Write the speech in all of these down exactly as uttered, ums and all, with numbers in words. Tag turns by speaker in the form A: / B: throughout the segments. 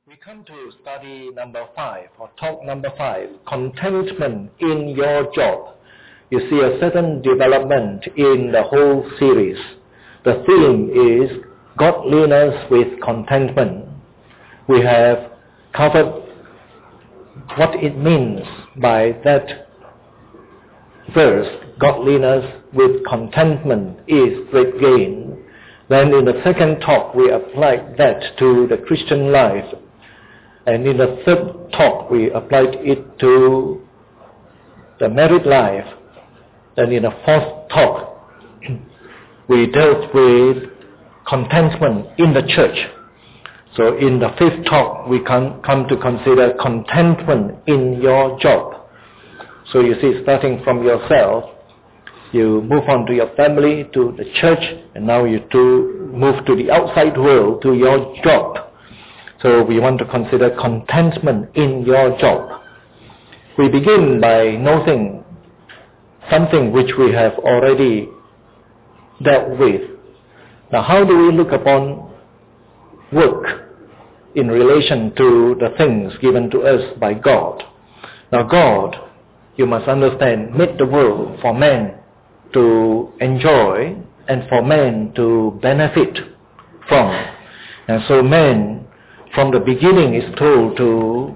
A: We come to study number five, or talk number five, contentment in your job. You see a certain development in the whole series. The theme is godliness with contentment. We have covered what it means by that verse, godliness with contentment is great gain. Then in the second talk we applied that to the Christian life. And in the third talk, we applied it to the married life. And in the fourth talk, we dealt with contentment in the church. So in the fifth talk, we can come to consider contentment in your job. So you see, starting from yourself, you move on to your family, to the church, and now you to move to the outside world, to your job. So we want to consider contentment in your job. We begin by noting something which we have already dealt with. Now, how do we look upon work in relation to the things given to us by God? Now, God, you must understand, made the world for man to enjoy and for man to benefit from. And so man, from the beginning, is told to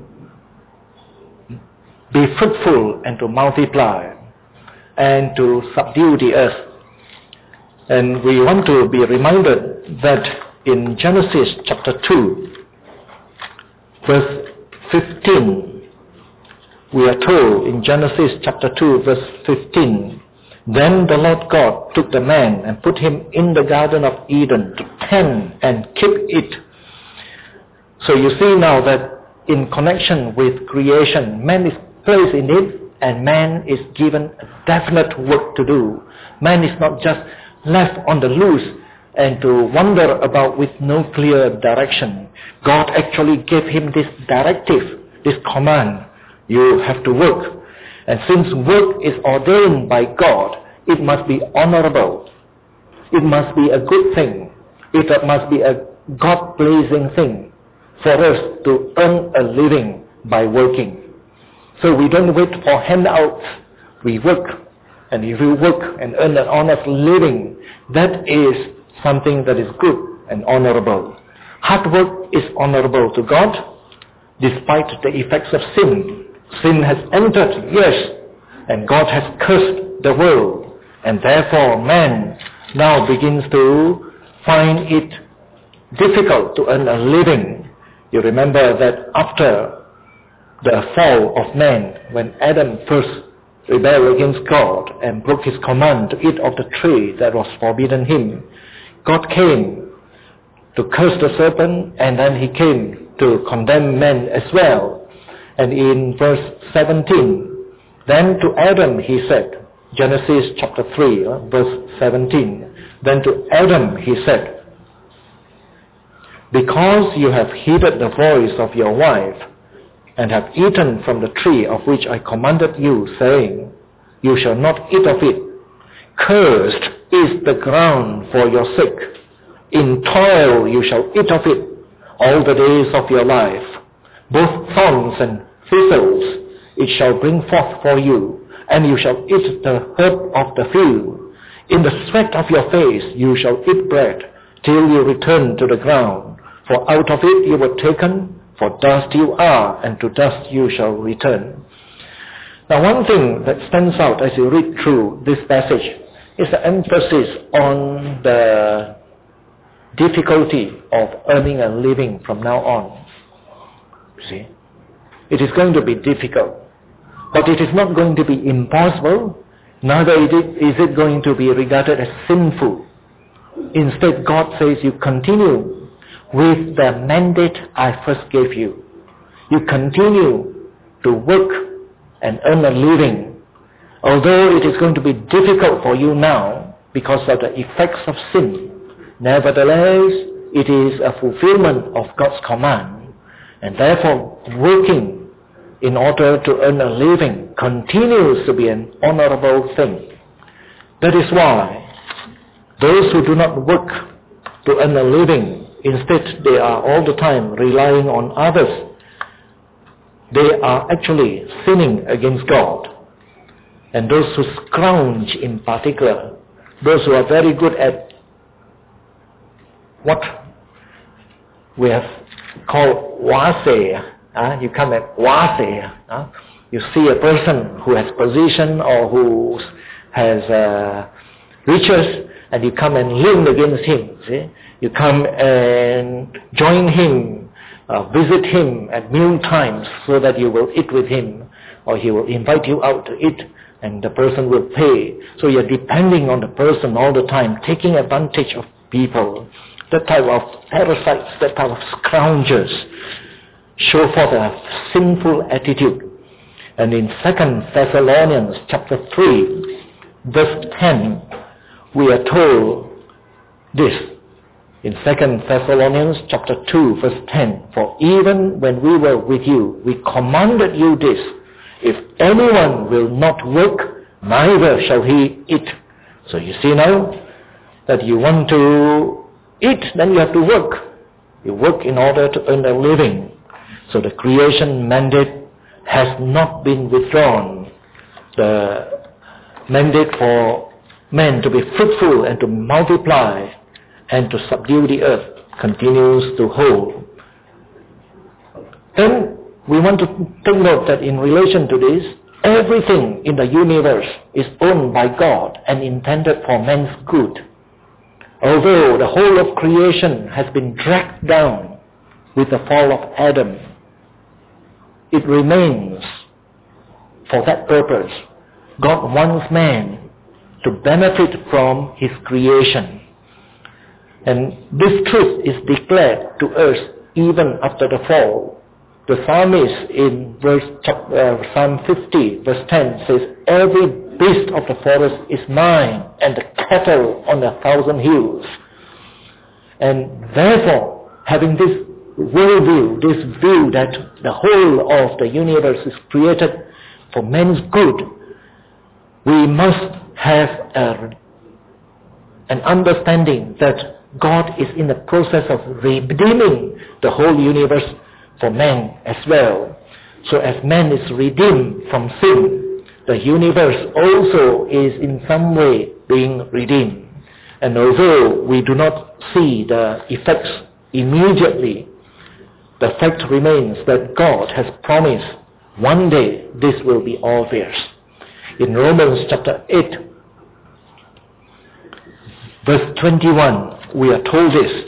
A: be fruitful and to multiply and to subdue the earth. And we want to be reminded that in Genesis chapter two, verse fifteen, we are told in Genesis chapter two, verse fifteen, then the Lord God took the man and put him in the Garden of Eden to tend and keep it. So you see now that in connection with creation, man is placed in it and man is given a definite work to do. Man is not just left on the loose and to wander about with no clear direction. God actually gave him this directive, this command. You have to work. And since work is ordained by God, it must be honorable. It must be a good thing. It must be a God-pleasing thing for us to earn a living by working. So we don't wait for handouts. We work. And if we work and earn an honest living, that is something that is good and honorable. Hard work is honorable to God, despite the effects of sin. Sin has entered, yes, and God has cursed the world. And therefore man now begins to find it difficult to earn a living. You remember that after the fall of man, when Adam first rebelled against God and broke his command to eat of the tree that was forbidden him, God came to curse the serpent, and then he came to condemn man as well. And in verse seventeen, then to Adam he said, Genesis chapter three, verse seventeen, then to Adam he said, because you have heeded the voice of your wife, and have eaten from the tree of which I commanded you, saying, you shall not eat of it. Cursed is the ground for your sake. In toil you shall eat of it all the days of your life. Both thorns and thistles it shall bring forth for you, and you shall eat the herb of the field. In the sweat of your face you shall eat bread, till you return to the ground. For out of it you were taken, for dust you are, and to dust you shall return. Now one thing that stands out as you read through this passage is the emphasis on the difficulty of earning a living from now on. You see? It is going to be difficult, but it is not going to be impossible, neither is it going to be regarded as sinful. Instead, God says you continue with the mandate I first gave you. You continue to work and earn a living. Although it is going to be difficult for you now because of the effects of sin, nevertheless, it is a fulfillment of God's command. And therefore, working in order to earn a living continues to be an honorable thing. That is why those who do not work to earn a living Instead, they are all the time relying on others. They are actually sinning against God. And those who scrounge in particular, those who are very good at what we have called wase, uh, you come at wase, uh, you see a person who has position or who has uh, riches, and you come and lean against him, see? You come and join him, uh, visit him at meal times so that you will eat with him, or he will invite you out to eat and the person will pay. So you're depending on the person all the time, taking advantage of people. That type of parasites, that type of scourgers show forth a sinful attitude. And in Second Thessalonians chapter three, verse ten, we are told this. In Second Thessalonians chapter two, verse ten, for even when we were with you, we commanded you this, if anyone will not work, neither shall he eat. So you see now that you want to eat, then you have to work. You work in order to earn a living. So the creation mandate has not been withdrawn. The mandate for men to be fruitful and to multiply and to subdue the earth continues to hold. Then we want to take note that in relation to this, everything in the universe is owned by God and intended for man's good. Although the whole of creation has been dragged down with the fall of Adam, it remains for that purpose. God wants man to benefit from his creation. And this truth is declared to us even after the fall. The psalmist in verse uh, Psalm fifty, verse ten says, every beast of the forest is mine, and the cattle on a thousand hills. And therefore, having this worldview, this view that the whole of the universe is created for man's good, we must have a, an understanding that God is in the process of redeeming the whole universe for man as well. So as man is redeemed from sin, the universe also is in some way being redeemed. And although we do not see the effects immediately, the fact remains that God has promised one day this will be obvious. In Romans chapter eight, verse twenty-one, we are told this.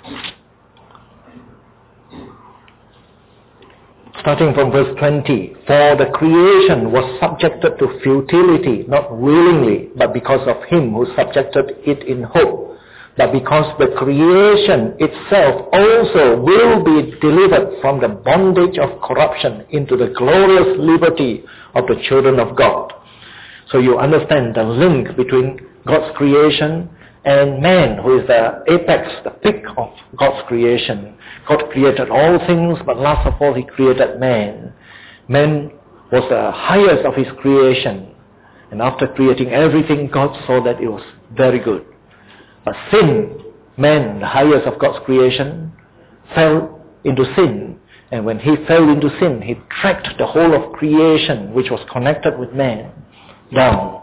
A: Starting from verse twenty, for the creation was subjected to futility, not willingly, but because of him who subjected it in hope, but because the creation itself also will be delivered from the bondage of corruption into the glorious liberty of the children of God. So you understand the link between God's creation and man, who is the apex, the peak of God's creation. God created all things, but last of all, he created man. Man was the highest of his creation. And after creating everything, God saw that it was very good. But sin, man, the highest of God's creation, fell into sin. And when he fell into sin, he tracked the whole of creation, which was connected with man, down.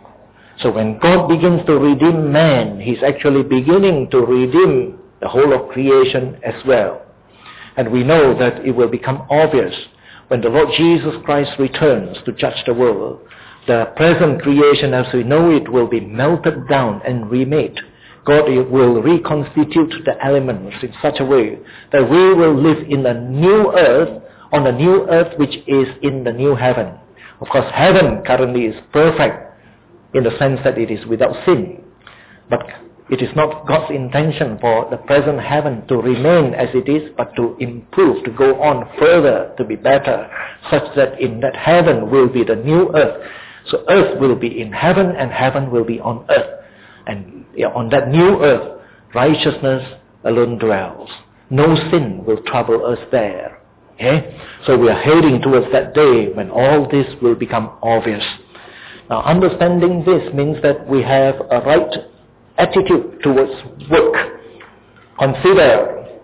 A: So when God begins to redeem man, he's actually beginning to redeem the whole of creation as well. And we know that it will become obvious when the Lord Jesus Christ returns to judge the world. The present creation as we know it will be melted down and remade. God will reconstitute the elements in such a way that we will live in a new earth, on a new earth which is in the new heaven. Of course, heaven currently is perfect in the sense that it is without sin. But it is not God's intention for the present heaven to remain as it is, but to improve, to go on further, to be better, such that in that heaven will be the new earth. So earth will be in heaven and heaven will be on earth. And on that new earth, righteousness alone dwells. No sin will trouble us there. Okay? So we are heading towards that day when all this will become obvious. Now, understanding this means that we have a right attitude towards work. Consider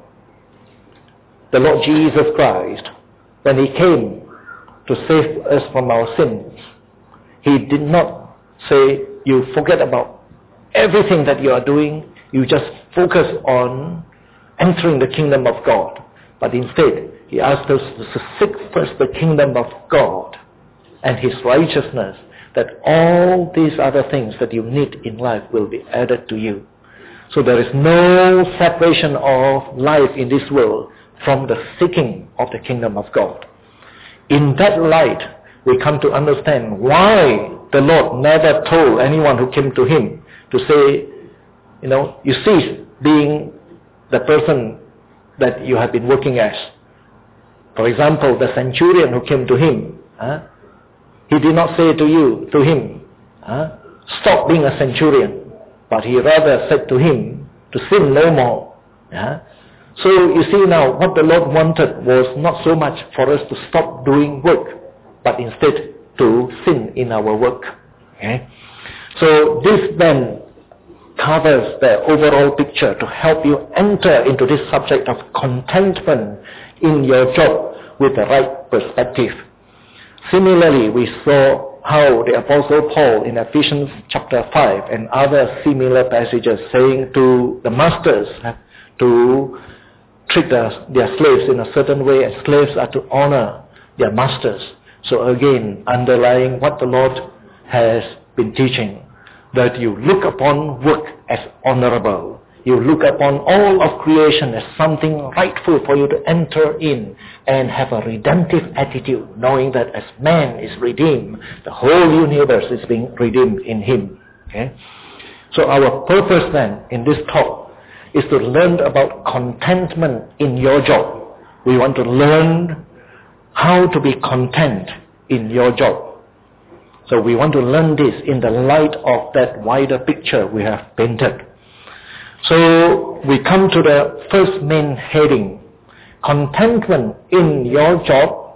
A: the Lord Jesus Christ, when He came to save us from our sins, He did not say, you forget about everything that you are doing, you just focus on entering the kingdom of God. But instead, He asked us to seek first the kingdom of God and His righteousness, that all these other things that you need in life will be added to you. So there is no separation of life in this world from the seeking of the kingdom of God. In that light, we come to understand why the Lord never told anyone who came to Him to say, you know, you cease being the person that you have been working as. For example, the centurion who came to Him, huh? He did not say to you, to him, huh? Stop being a centurion, but He rather said to him to sin no more. Huh? So you see now, what the Lord wanted was not so much for us to stop doing work, but instead to sin in our work. Okay? So this then covers the overall picture to help you enter into this subject of contentment in your job with the right perspective. Similarly, we saw how the Apostle Paul in Ephesians chapter five and other similar passages saying to the masters to treat their, their slaves in a certain way, and slaves are to honor their masters. So again, underlying what the Lord has been teaching, that you look upon work as honorable. You look upon all of creation as something rightful for you to enter in and have a redemptive attitude, knowing that as man is redeemed, the whole universe is being redeemed in Him. Okay? So our purpose then in this talk is to learn about contentment in your job. We want to learn how to be content in your job. So we want to learn this in the light of that wider picture we have painted. So we come to the first main heading. Contentment in your job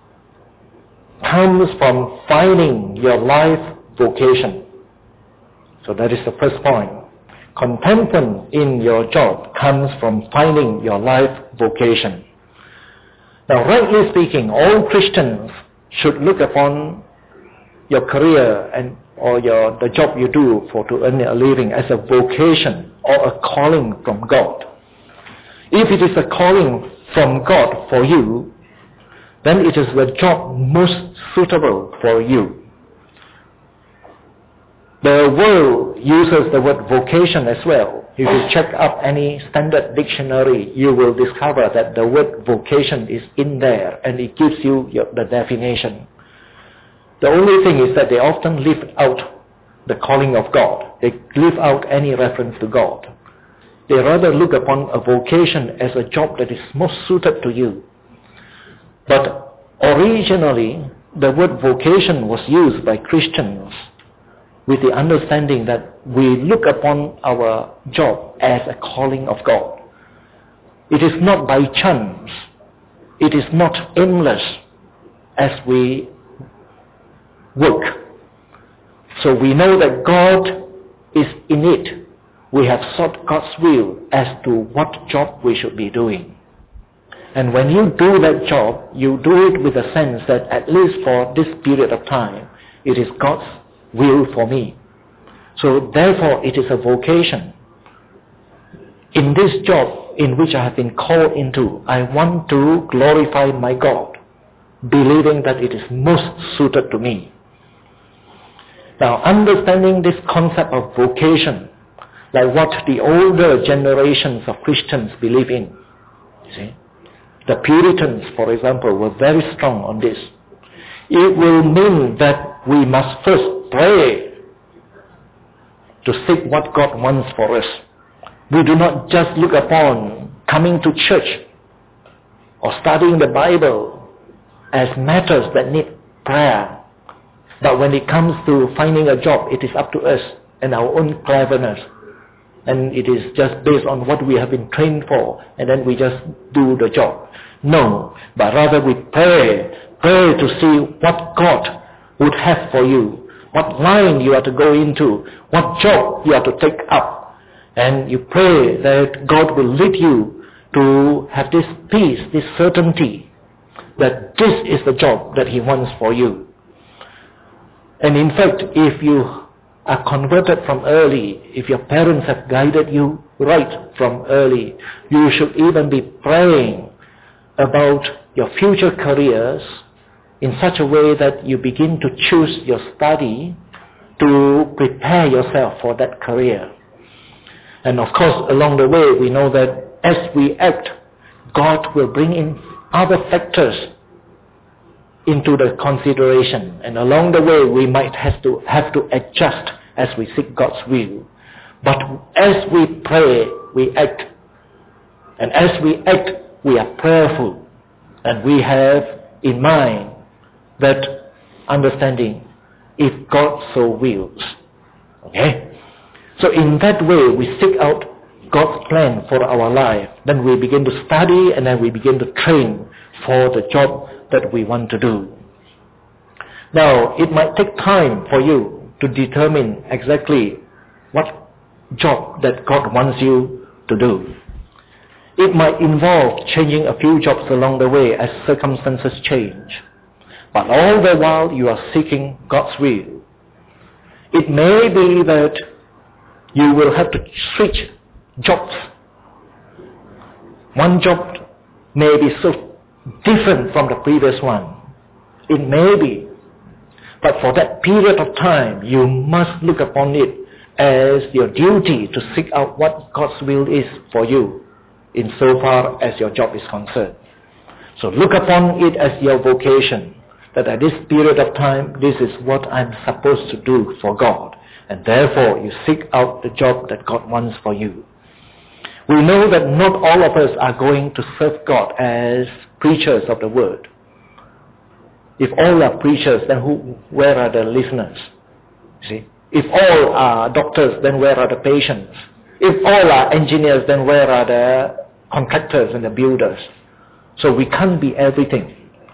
A: comes from finding your life vocation. So that is the first point. Contentment in your job comes from finding your life vocation. Now, rightly speaking, all Christians should look upon your career and or your the job you do for to earn a living as a vocation or a calling from God. If it is a calling from God for you, then it is the job most suitable for you. The world uses the word vocation as well. If you check up any standard dictionary, you will discover that the word vocation is in there and it gives you your, the definition. The only thing is that they often leave out the calling of God. They leave out any reference to God. They rather look upon a vocation as a job that is most suited to you. But originally, the word vocation was used by Christians with the understanding that we look upon our job as a calling of God. It is not by chance. It is not aimless as we work. So we know that God is in it. We have sought God's will as to what job we should be doing. And when you do that job, you do it with a sense that at least for this period of time, it is God's will for me. So therefore it is a vocation. In this job in which I have been called into, I want to glorify my God, believing that it is most suited to me. Now, understanding this concept of vocation, like what the older generations of Christians believe in, you see, the Puritans, for example, were very strong on this. It will mean that we must first pray to seek what God wants for us. We do not just look upon coming to church or studying the Bible as matters that need prayer. But when it comes to finding a job, it is up to us and our own cleverness. And it is just based on what we have been trained for, and then we just do the job. No, but rather we pray, pray to see what God would have for you, what line you are to go into, what job you are to take up. And you pray that God will lead you to have this peace, this certainty that this is the job that He wants for you. And in fact, if you are converted from early, if your parents have guided you right from early, you should even be praying about your future careers in such a way that you begin to choose your study to prepare yourself for that career. And of course, along the way, we know that as we act, God will bring in other factors into the consideration. And along the way, we might have to have to adjust as we seek God's will. But as we pray, we act. And as we act, we are prayerful. And we have in mind that understanding, if God so wills. Okay? So in that way, we seek out God's plan for our life. Then we begin to study, and then we begin to train for the job that we want to do. Now, it might take time for you to determine exactly what job that God wants you to do. It might involve changing a few jobs along the way as circumstances change. But all the while you are seeking God's will. It may be that you will have to switch jobs. One job may be so different from the previous one. It may be. But for that period of time, you must look upon it as your duty to seek out what God's will is for you insofar as your job is concerned. So look upon it as your vocation, that at this period of time, this is what I'm supposed to do for God. And therefore, you seek out the job that God wants for you. We know that not all of us are going to serve God as preachers of the word. If all are preachers, then who, where are the listeners? See? If all are doctors, then where are the patients? If all are engineers, then where are the contractors and the builders? So we can't be everything.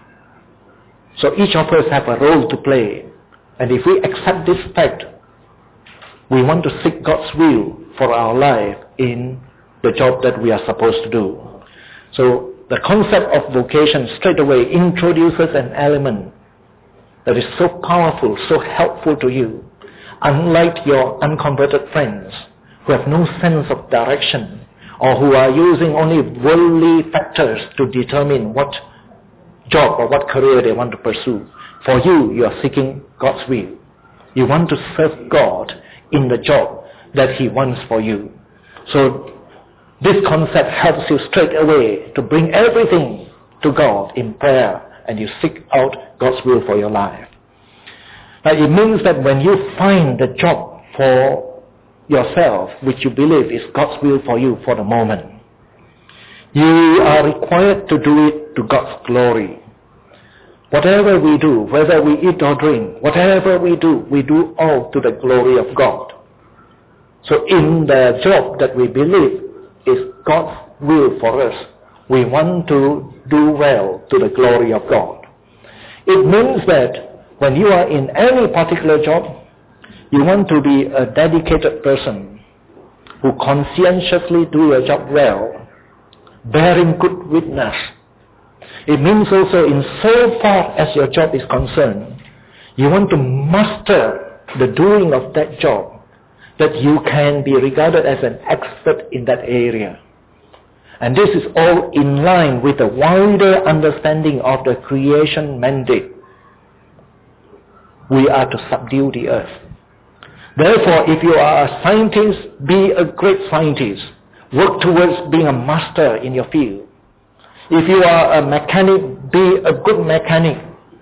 A: So each of us have a role to play. And if we accept this fact, we want to seek God's will for our life in the job that we are supposed to do. So the concept of vocation straight away introduces an element that is so powerful, so helpful to you. Unlike your unconverted friends who have no sense of direction or who are using only worldly factors to determine what job or what career they want to pursue. For you, you are seeking God's will. You want to serve God in the job that He wants for you. So this concept helps you straight away to bring everything to God in prayer, and you seek out God's will for your life. Now it means that when you find the job for yourself, which you believe is God's will for you for the moment, you are required to do it to God's glory. Whatever we do, whether we eat or drink, whatever we do, we do all to the glory of God. So in the job that we believe is God's will for us, we want to do well to the glory of God. It means that when you are in any particular job, you want to be a dedicated person who conscientiously do your job well, bearing good witness. It means also in so far as your job is concerned, you want to master the doing of that job, that you can be regarded as an expert in that area. And this is all in line with the wider understanding of the creation mandate. We are to subdue the earth. Therefore, if you are a scientist, be a great scientist. Work towards being a master in your field. If you are a mechanic, be a good mechanic.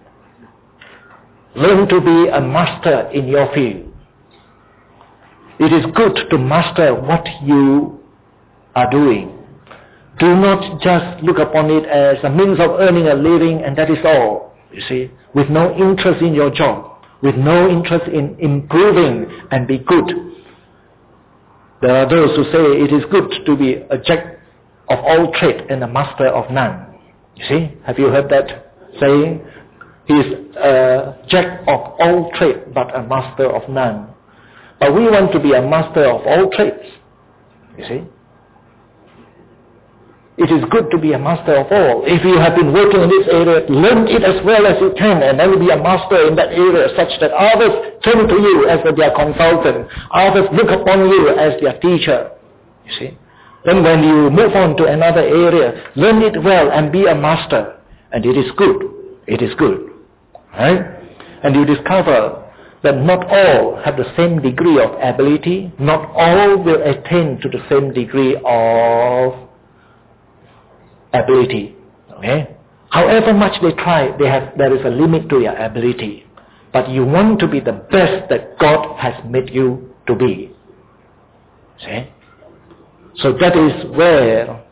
A: Learn to be a master in your field. It is good to master what you are doing. Do not just look upon it as a means of earning a living and that is all, you see, with no interest in your job, with no interest in improving and be good. There are those who say it is good to be a jack of all trade and a master of none. You see, have you heard that saying? He is a jack of all trade but a master of none. But we want to be a master of all trades, you see. It is good to be a master of all. If you have been working in this area, learn it as well as you can, and then be a master in that area such that others turn to you as their consultant. Others look upon you as their teacher. You see? Then when you move on to another area, learn it well and be a master. And it is good. It is good. Right? And you discover that not all have the same degree of ability. Not all will attain to the same degree of ability. Okay? However much they try, they have, there is a limit to your ability. But you want to be the best that God has made you to be. See? So that is where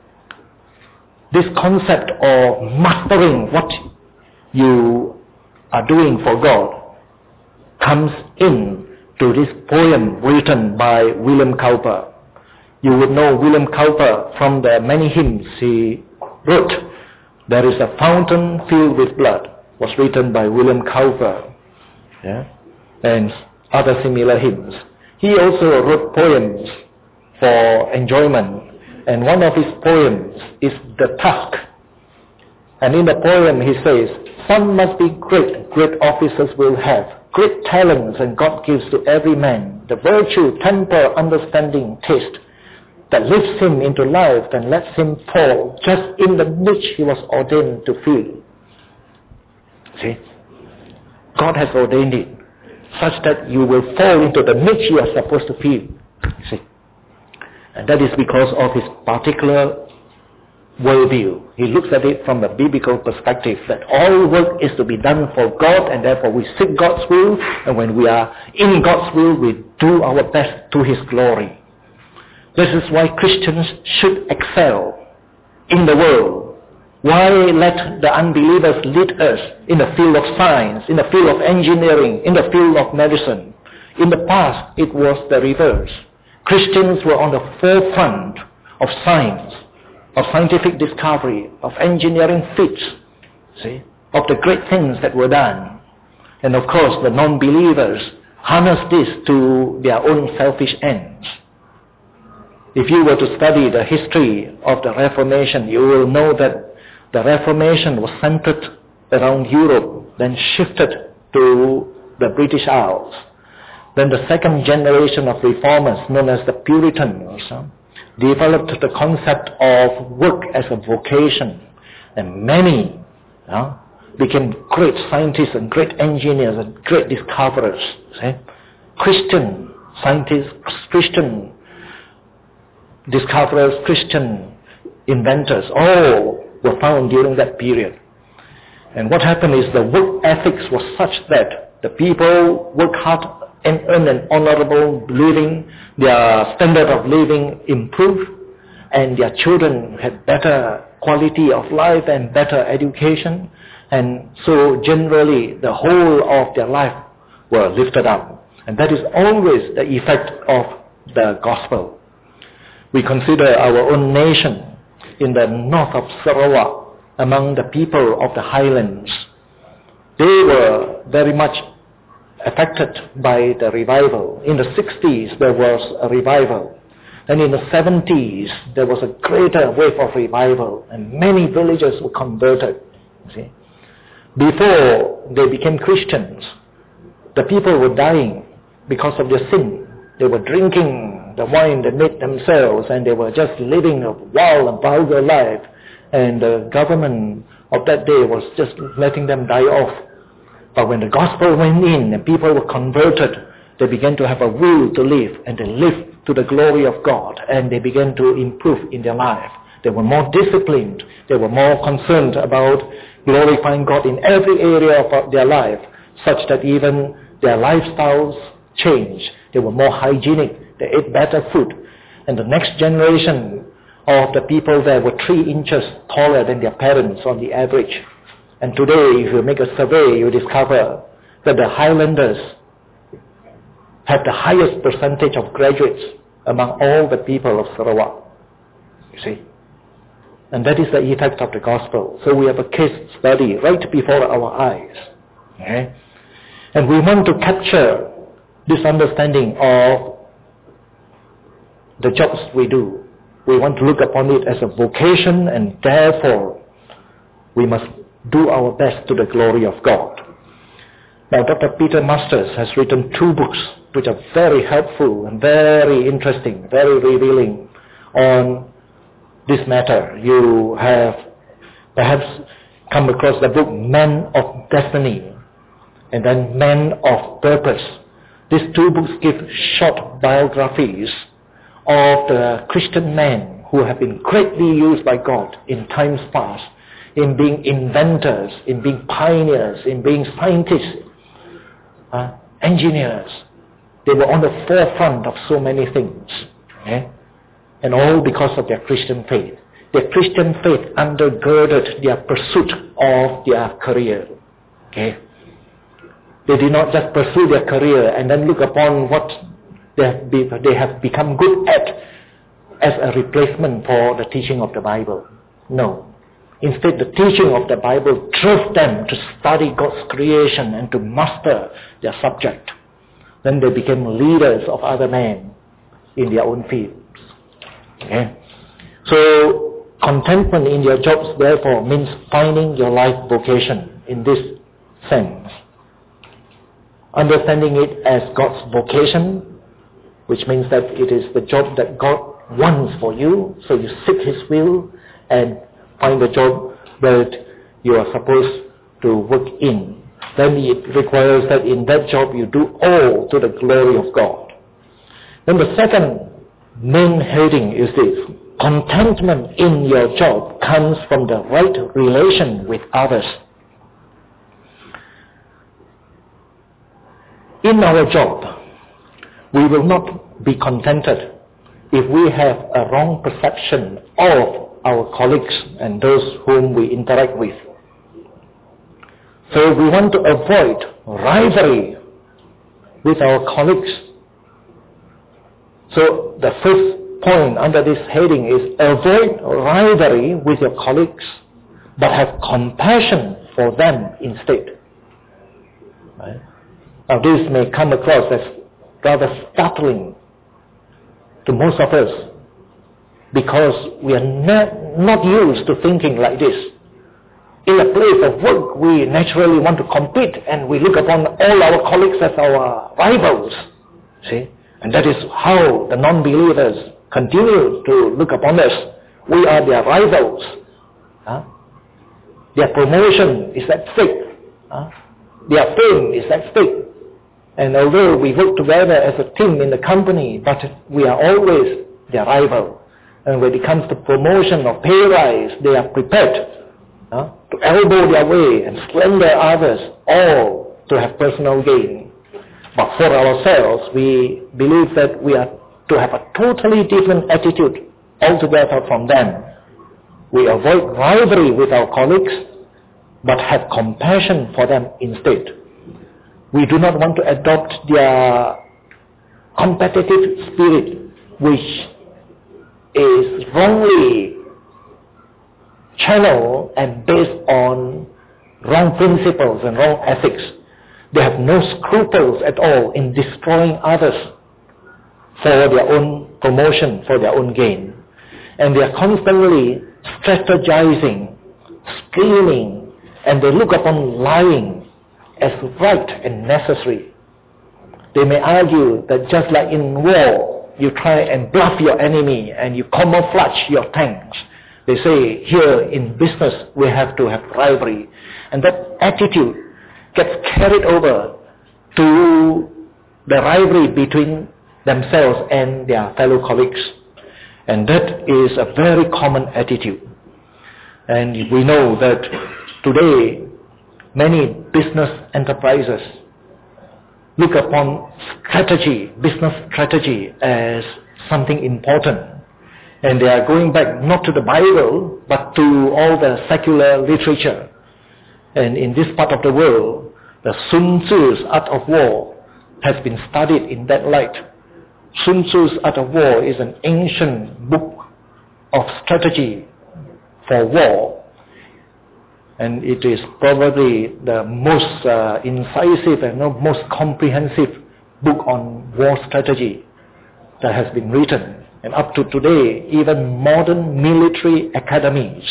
A: this concept of mastering what you are doing for God comes in to this poem written by William Cowper. You would know William Cowper from the many hymns he wrote. There is a fountain filled with blood, was written by William Cowper, yeah? And other similar hymns. He also wrote poems for enjoyment, and one of his poems is The Task. And in the poem he says, some must be great, great officers will have, great talents and God gives to every man, the virtue, temper, understanding, taste, that lifts him into life and lets him fall just in the niche he was ordained to fill. See? God has ordained it such that you will fall into the niche you are supposed to fill. See? And that is because of his particular worldview. He looks at it from a biblical perspective, that all work is to be done for God, and therefore we seek God's will, and when we are in God's will, we do our best to his glory. This is why Christians should excel in the world. Why let the unbelievers lead us in the field of science, in the field of engineering, in the field of medicine? In the past, it was the reverse. Christians were on the forefront of science, of scientific discovery, of engineering feats, see, of the great things that were done. And of course, the non-believers harnessed this to their own selfish ends. If you were to study the history of the Reformation, you will know that the Reformation was centered around Europe, then shifted to the British Isles. Then the second generation of reformers, known as the Puritans, developed the concept of work as a vocation. And many uh, became great scientists and great engineers and great discoverers. See? Christian scientists, Christian discoverers, Christian inventors, all were found during that period. And what happened is the work ethics was such that the people work hard and earn an honorable living, their standard of living improved, and their children had better quality of life and better education, and so generally the whole of their life were lifted up. And that is always the effect of the gospel. We consider our own nation in the north of Sarawak, among the people of the highlands. They were very much affected by the revival. In the sixties there was a revival, and in the seventies there was a greater wave of revival, and many villages were converted. See? Before they became Christians, the people were dying because of their sin. They were drinking the wine they made themselves, and they were just living a wild and vulgar life, and the government of that day was just letting them die off. But when the gospel went in and people were converted, they began to have a will to live, and they lived to the glory of God, and they began to improve in their life. They were more disciplined. They were more concerned about glorifying God in every area of their life, such that even their lifestyles changed. They were more hygienic. They ate better food. And the next generation of the people there were three inches taller than their parents on the average. And today, if you make a survey, you discover that the Highlanders have the highest percentage of graduates among all the people of Sarawak. You see? And that is the effect of the gospel. So we have a case study right before our eyes. Okay? And we want to capture this understanding of the jobs we do. We want to look upon it as a vocation, and therefore we must do our best to the glory of God. Now, Doctor Peter Masters has written two books which are very helpful and very interesting, very revealing on this matter. You have perhaps come across the book Men of Destiny and then Men of Purpose. These two books give short biographies of the Christian men who have been greatly used by God in times past, in being inventors, in being pioneers, in being scientists, uh, engineers. They were on the forefront of so many things. Okay? And all because of their Christian faith. Their Christian faith undergirded their pursuit of their career. Okay? They did not just pursue their career and then look upon what they have, be, they have become good at as a replacement for the teaching of the Bible. No. Instead, the teaching of the Bible drove them to study God's creation and to master their subject. Then they became leaders of other men in their own fields. Okay? So, contentment in your jobs, therefore, means finding your life vocation in this sense. Understanding it as God's vocation, which means that it is the job that God wants for you, so you seek His will and find a job that you are supposed to work in. Then it requires that in that job you do all to the glory of God. Then the second main heading is this: contentment in your job comes from the right relation with others. In our job, we will not be contented if we have a wrong perception of our colleagues and those whom we interact with. So we want to avoid rivalry with our colleagues. So the first point under this heading is avoid rivalry with your colleagues, but have compassion for them instead. Right? Now this may come across as rather startling to most of us, because we are not, not used to thinking like this. In a place of work, we naturally want to compete, and we look upon all our colleagues as our rivals. See? And that is how the non-believers continue to look upon us. We are their rivals. Huh? Their promotion is at stake. Huh? Their fame is at stake. And although we work together as a team in the company, but we are always their rival. And when it comes to promotion or pay rise, they are prepared uh, to elbow their way and slander others, all to have personal gain. But for ourselves, we believe that we are to have a totally different attitude altogether from them. We avoid rivalry with our colleagues, but have compassion for them instead. We do not want to adopt their competitive spirit, which is wrongly channeled and based on wrong principles and wrong ethics. They have no scruples at all in destroying others for their own promotion, for their own gain. And they are constantly strategizing, scheming, and they look upon lying as right and necessary. They may argue that just like in war, you try and bluff your enemy and you camouflage your tanks. They say here in business we have to have rivalry. And that attitude gets carried over to the rivalry between themselves and their fellow colleagues. And that is a very common attitude. And we know that today many business enterprises look upon strategy, business strategy, as something important. And they are going back not to the Bible, but to all the secular literature. And in this part of the world, the Sun Tzu's Art of War has been studied in that light. Sun Tzu's Art of War is an ancient book of strategy for war. And it is probably the most uh, incisive and most comprehensive book on war strategy that has been written. And up to today, even modern military academies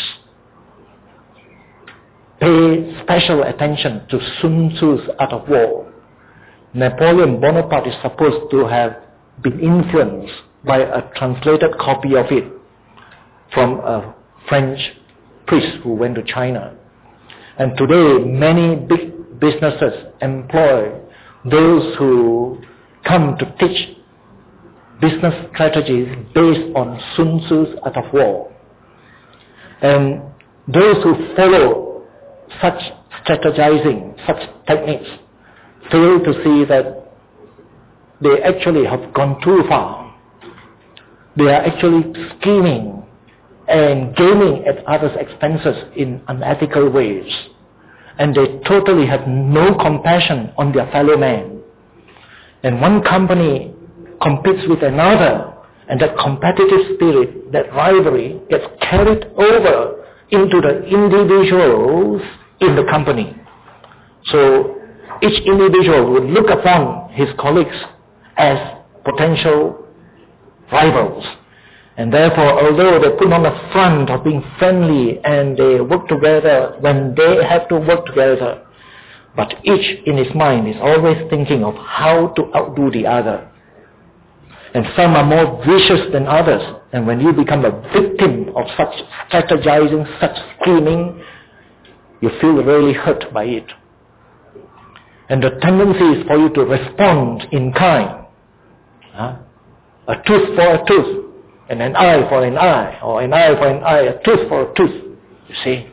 A: pay special attention to Sun Tzu's Art of War. Napoleon Bonaparte is supposed to have been influenced by a translated copy of it from a French priest who went to China. And today, many big businesses employ those who come to teach business strategies based on Sun Tzu's Art of War. And those who follow such strategizing, such techniques, fail to see that they actually have gone too far. They are actually scheming and gaming at others' expenses in unethical ways. And they totally have no compassion on their fellow man. And one company competes with another, and that competitive spirit, that rivalry, gets carried over into the individuals in the company. So each individual would look upon his colleagues as potential rivals. And therefore, although they put on a front of being friendly and they work together when they have to work together, but each in his mind is always thinking of how to outdo the other. And some are more vicious than others. And when you become a victim of such strategizing, such scheming, you feel really hurt by it. And the tendency is for you to respond in kind. Huh? A tooth for a tooth, and an eye for an eye, or an eye for an eye, a tooth for a tooth, you see.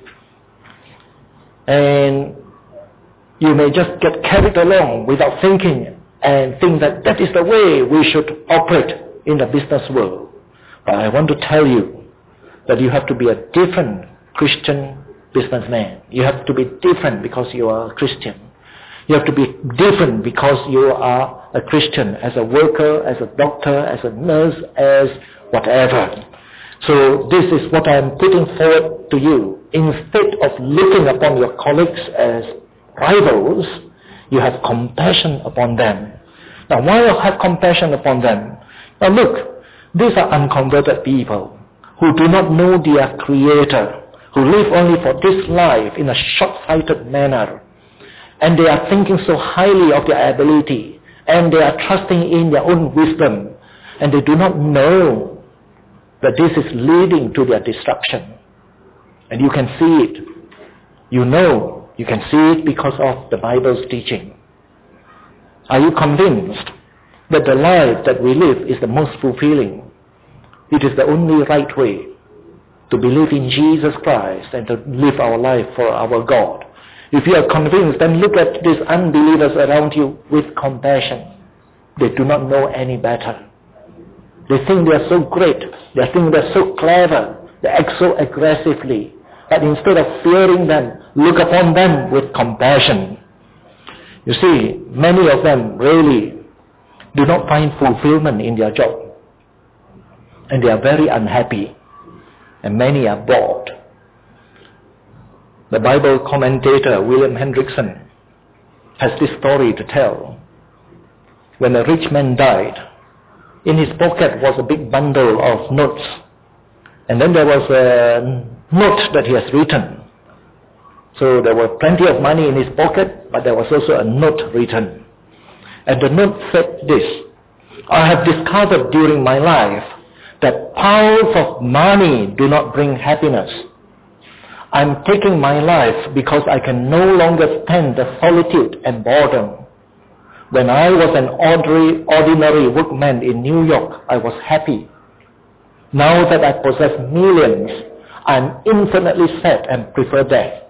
A: And you may just get carried along without thinking and think that that is the way we should operate in the business world. But I want to tell you that you have to be a different Christian businessman. You have to be different because you are a Christian. You have to be different because you are a Christian, as a worker, as a doctor, as a nurse, as whatever. So this is what I am putting forward to you. Instead of looking upon your colleagues as rivals, you have compassion upon them. Now, why have compassion upon them? Now look, these are unconverted people who do not know their Creator, who live only for this life in a short-sighted manner. And they are thinking so highly of their ability, and they are trusting in their own wisdom, and they do not know that this is leading to their destruction. And you can see it. You know, you can see it because of the Bible's teaching. Are you convinced that the life that we live is the most fulfilling? It is the only right way to believe in Jesus Christ and to live our life for our God. If you are convinced, then look at these unbelievers around you with compassion. They do not know any better. They think they are so great. They think they are so clever. They act so aggressively. But instead of fearing them, look upon them with compassion. You see, many of them really do not find fulfillment in their job. And they are very unhappy. And many are bored. The Bible commentator William Hendrickson has this story to tell. When a rich man died, in his pocket was a big bundle of notes. And then there was a note that he has written. So there was plenty of money in his pocket, but there was also a note written. And the note said this: I have discovered during my life that piles of money do not bring happiness. I'm taking my life because I can no longer stand the solitude and boredom. When I was an ordinary, ordinary workman in New York, I was happy. Now that I possess millions, I'm infinitely sad and prefer death.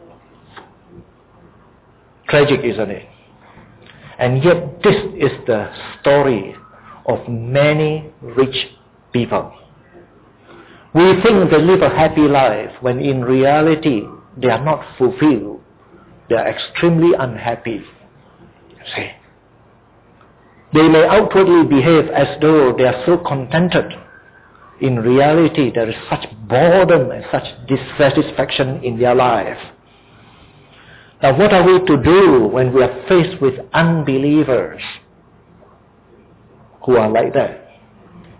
A: Tragic, isn't it? And yet this is the story of many rich people. We think they live a happy life when in reality they are not fulfilled. They are extremely unhappy. You see. They may outwardly behave as though they are so contented. In reality, there is such boredom and such dissatisfaction in their life. Now, what are we to do when we are faced with unbelievers who are like that?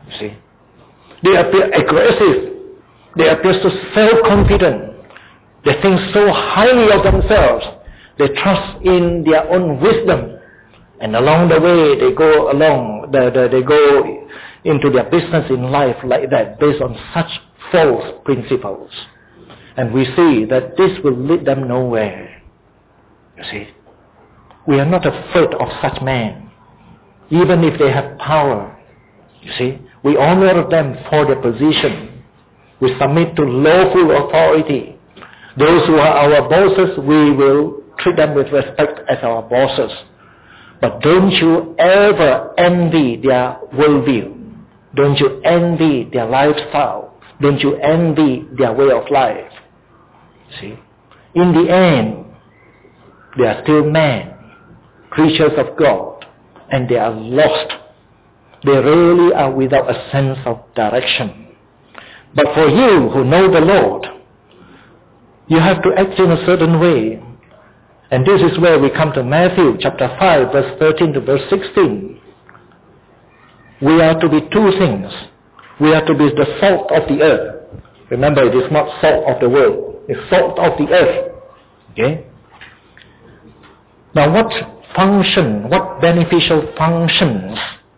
A: You see, they appear aggressive. They appear so self-confident. They think so highly of themselves. They trust in their own wisdom. And along the way, they go along, the, the, they go into their business in life like that, based on such false principles. And we see that this will lead them nowhere. You see, we are not afraid of such men, even if they have power. You see, we honor them for their position. We submit to lawful authority. Those who are our bosses, we will treat them with respect as our bosses. But don't you ever envy their worldview. Don't you envy their lifestyle. Don't you envy their way of life. See, in the end, they are still men, creatures of God, and they are lost. They really are without a sense of direction. But for you who know the Lord, you have to act in a certain way. And this is where we come to Matthew chapter five, verse thirteen to verse sixteen. We are to be two things. We are to be the salt of the earth. Remember, it is not salt of the world. It's salt of the earth. Okay? Now what function, what beneficial functions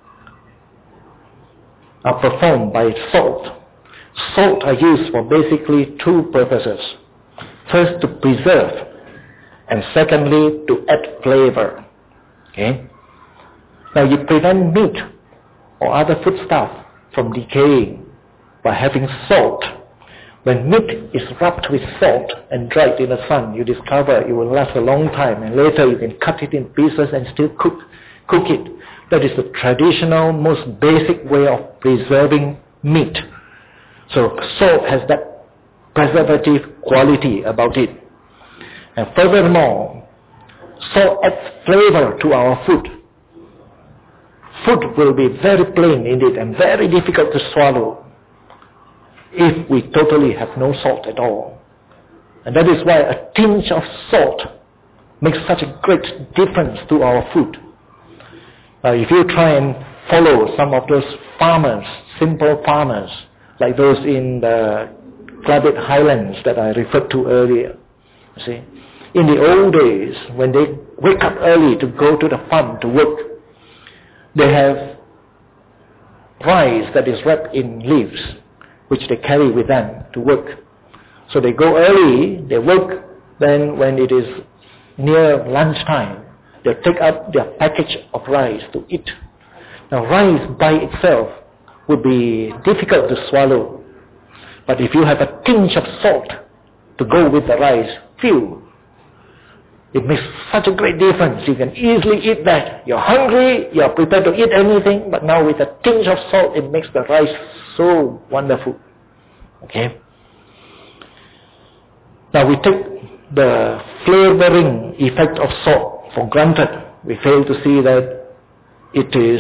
A: are performed by salt? Salt are used for basically two purposes. First, to preserve. And secondly, to add flavor. Okay? Now you prevent meat or other foodstuff from decaying by having salt. When meat is rubbed with salt and dried in the sun, you discover it will last a long time, and later you can cut it in pieces and still cook, cook it. That is the traditional, most basic way of preserving meat. So salt has that preservative quality about it. And furthermore, salt adds flavor to our food. Food will be very plain indeed and very difficult to swallow if we totally have no salt at all. And that is why a tinge of salt makes such a great difference to our food. Now if you try and follow some of those farmers, simple farmers, like those in the Claddaugh Highlands that I referred to earlier, you see, in the old days, when they wake up early to go to the farm to work, they have rice that is wrapped in leaves, which they carry with them to work. So they go early, they work, then when it is near lunchtime, they take up their package of rice to eat. Now rice by itself would be difficult to swallow. But if you have a tinge of salt to go with the rice, phew, it makes such a great difference. You can easily eat that. You're hungry, you're prepared to eat anything, but now with a tinge of salt, it makes the rice so wonderful. Okay? Now we take the flavoring effect of salt for granted. We fail to see that it is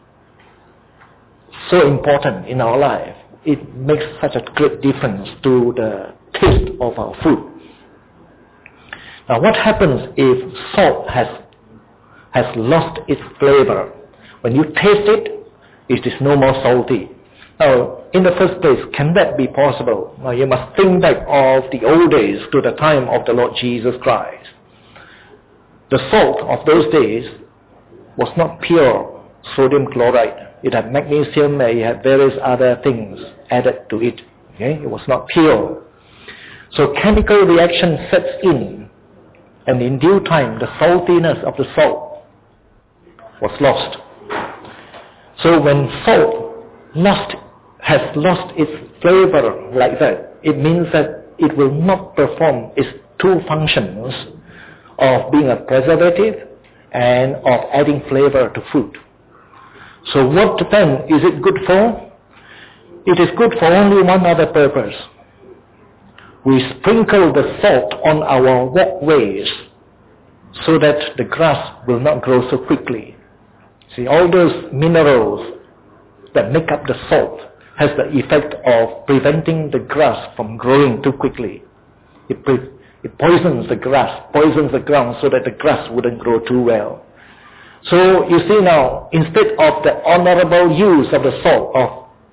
A: so important in our life. It makes such a great difference to the taste of our food. Now what happens if salt has, has lost its flavor? When you taste it, it is no more salty. Now, in the first place, can that be possible? Now you must think back of the old days to the time of the Lord Jesus Christ. The salt of those days was not pure sodium chloride. It had magnesium, it had various other things added to it. Okay? It was not pure. So chemical reaction sets in, and in due time the saltiness of the salt was lost. So when salt lost, has lost its flavor like that, it means that it will not perform its two functions of being a preservative and of adding flavor to food. So what then is it good for? It is good for only one other purpose. We sprinkle the salt on our walkways so that the grass will not grow so quickly. See, all those minerals that make up the salt has the effect of preventing the grass from growing too quickly. It, pre- it poisons the grass, poisons the ground so that the grass wouldn't grow too well. So you see now, instead of the honorable use of the salt of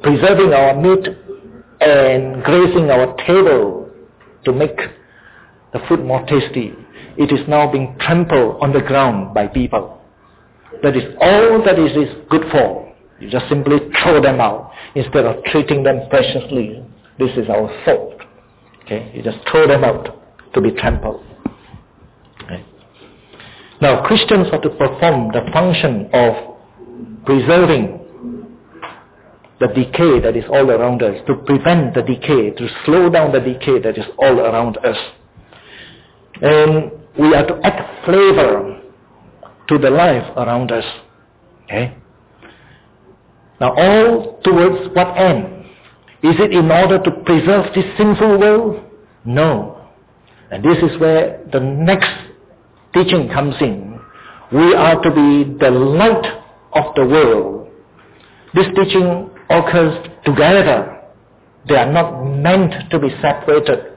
A: preserving our meat and gracing our table to make the food more tasty, it is now being trampled on the ground by people. That is all that it is good for. You just simply throw them out instead of treating them preciously. This is our fault. Okay, you just throw them out to be trampled. Okay. Now Christians are to perform the function of preserving the decay that is all around us, to prevent the decay, to slow down the decay that is all around us. And we are to add flavor to the life around us. Okay? Now all towards what end? Is it in order to preserve this sinful world? No. And this is where the next teaching comes in. We are to be the light of the world. This teaching occurs together. They are not meant to be separated.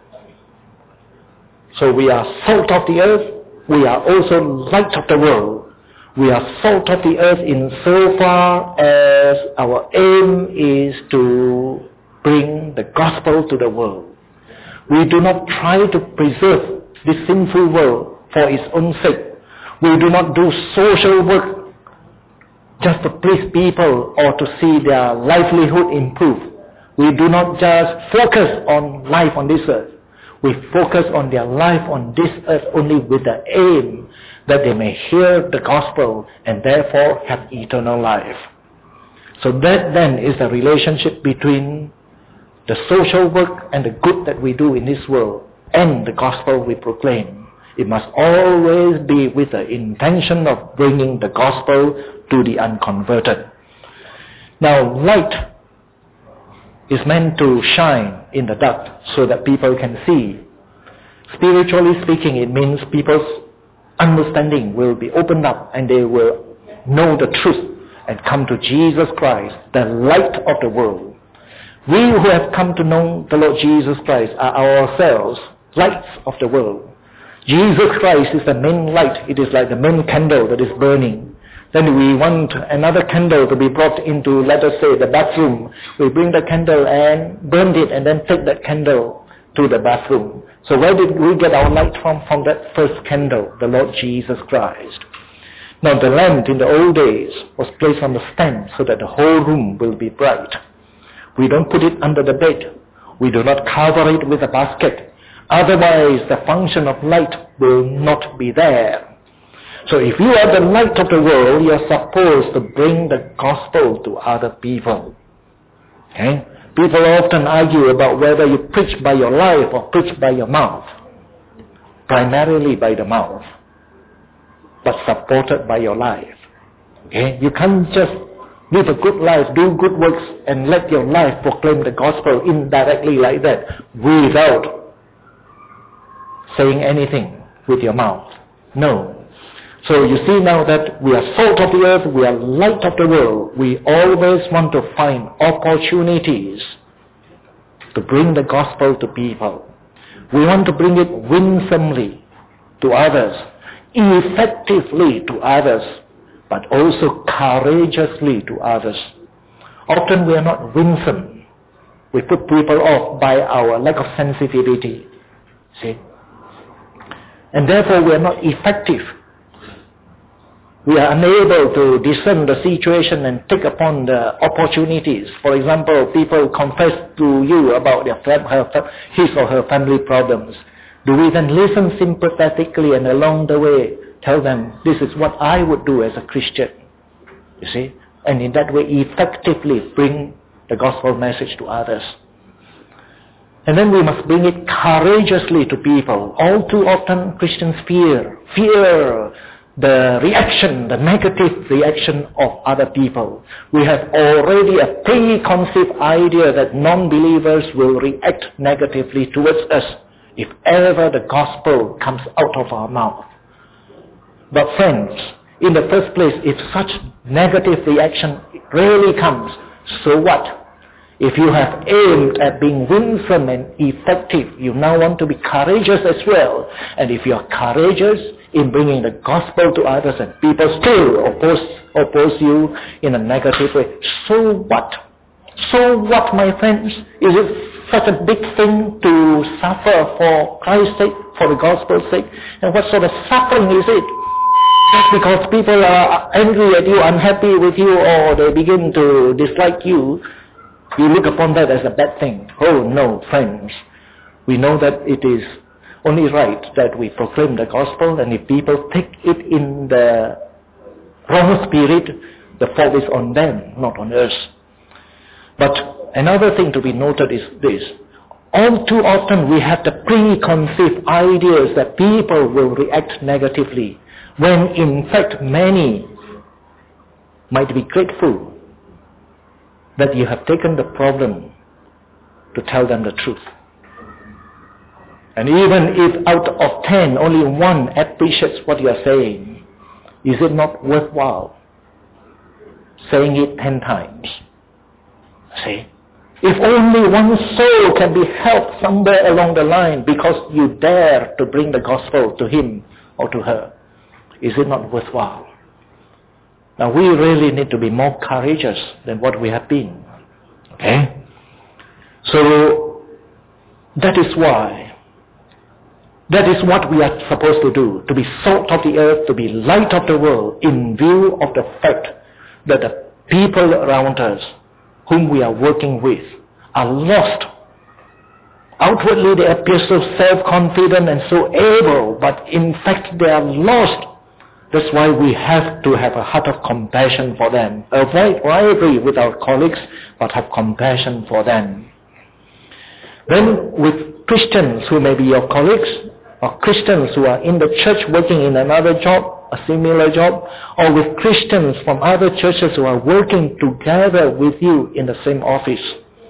A: So we are salt of the earth. We are also light of the world. We are salt of the earth in so far as our aim is to bring the gospel to the world. We do not try to preserve this sinful world for its own sake. We do not do social work just to please people or to see their livelihood improve. We do not just focus on life on this earth. We focus on their life on this earth only with the aim that they may hear the gospel and therefore have eternal life. So that then is the relationship between the social work and the good that we do in this world and the gospel we proclaim. It must always be with the intention of bringing the gospel to the unconverted. Now, light is meant to shine in the dark so that people can see. Spiritually speaking, it means people's understanding will be opened up and they will know the truth and come to Jesus Christ, the light of the world. We who have come to know the Lord Jesus Christ are ourselves lights of the world. Jesus Christ is the main light. It is like the main candle that is burning. Then we want another candle to be brought into, let us say, the bathroom. We bring the candle and burn it and then take that candle to the bathroom. So where did we get our light from? From that first candle, the Lord Jesus Christ. Now the lamp in the old days was placed on the stand so that the whole room will be bright. We don't put it under the bed. We do not cover it with a basket. Otherwise, the function of light will not be there. So if you are the light of the world, you are supposed to bring the gospel to other people. Okay? People often argue about whether you preach by your life or preach by your mouth. Primarily by the mouth, but supported by your life. Okay? You can't just live a good life, do good works, and let your life proclaim the gospel indirectly like that without saying anything with your mouth. No. So you see now that we are salt of the earth, we are light of the world. We always want to find opportunities to bring the gospel to people. We want to bring it winsomely to others, effectively to others, but also courageously to others. Often we are not winsome. We put people off by our lack of sensitivity. See? And therefore we are not effective. We are unable to discern the situation and take upon the opportunities. For example, people confess to you about their fam- her, his or her family problems. Do we then listen sympathetically and along the way tell them, this is what I would do as a Christian? You see? And in that way effectively bring the gospel message to others. And then we must bring it courageously to people. All too often Christians fear, fear the reaction, the negative reaction of other people. We have already a preconceived idea that non-believers will react negatively towards us if ever the gospel comes out of our mouth. But friends, in the first place, if such negative reaction really comes, so what? If you have aimed at being winsome and effective, you now want to be courageous as well. And if you are courageous in bringing the gospel to others and people still oppose, oppose you in a negative way, so what? So what, my friends? Is it such a big thing to suffer for Christ's sake, for the gospel's sake? And what sort of suffering is it? Just because people are angry at you, unhappy with you, or they begin to dislike you, you look upon that as a bad thing. Oh no, friends. We know that it is only right that we proclaim the gospel, and if people take it in the wrong spirit, the fault is on them, not on us. But another thing to be noted is this. All too often we have the preconceived ideas that people will react negatively, when in fact many might be grateful that you have taken the problem to tell them the truth. And even if out of ten only one appreciates what you are saying, is it not worthwhile saying it ten times? See? If only one soul can be helped somewhere along the line because you dare to bring the gospel to him or to her, is it not worthwhile? Now we really need to be more courageous than what we have been. Okay? So that is why, that is what we are supposed to do, to be salt of the earth, to be light of the world, in view of the fact that the people around us whom we are working with are lost. Outwardly they appear so self-confident and so able, but in fact they are lost. That's why we have to have a heart of compassion for them. Avoid rivalry with our colleagues, but have compassion for them. Then with Christians who may be your colleagues, or Christians who are in the church working in another job, a similar job, or with Christians from other churches who are working together with you in the same office.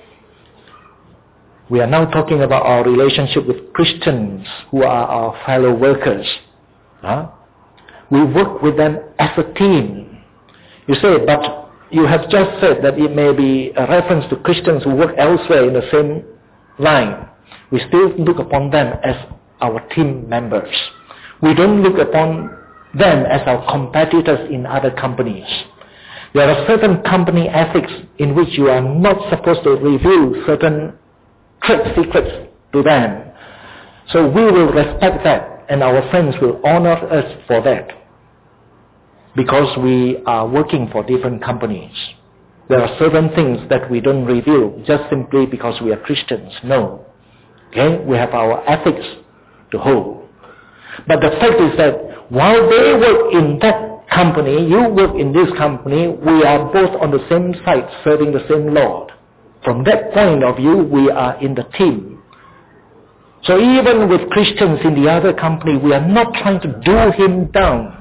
A: We are now talking about our relationship with Christians who are our fellow workers. Huh? We work with them as a team. You say, but you have just said that it may be a reference to Christians who work elsewhere in the same line. We still look upon them as our team members. We don't look upon them as our competitors in other companies. There are certain company ethics in which you are not supposed to reveal certain trade secrets to them. So we will respect that, and our friends will honor us for that, because we are working for different companies. There are certain things that we don't reveal just simply because we are Christians. No. Okay? We have our ethics to hold. But the fact is that while they work in that company, you work in this company, we are both on the same side serving the same Lord. From that point of view, we are in the team. So even with Christians in the other company, we are not trying to do him down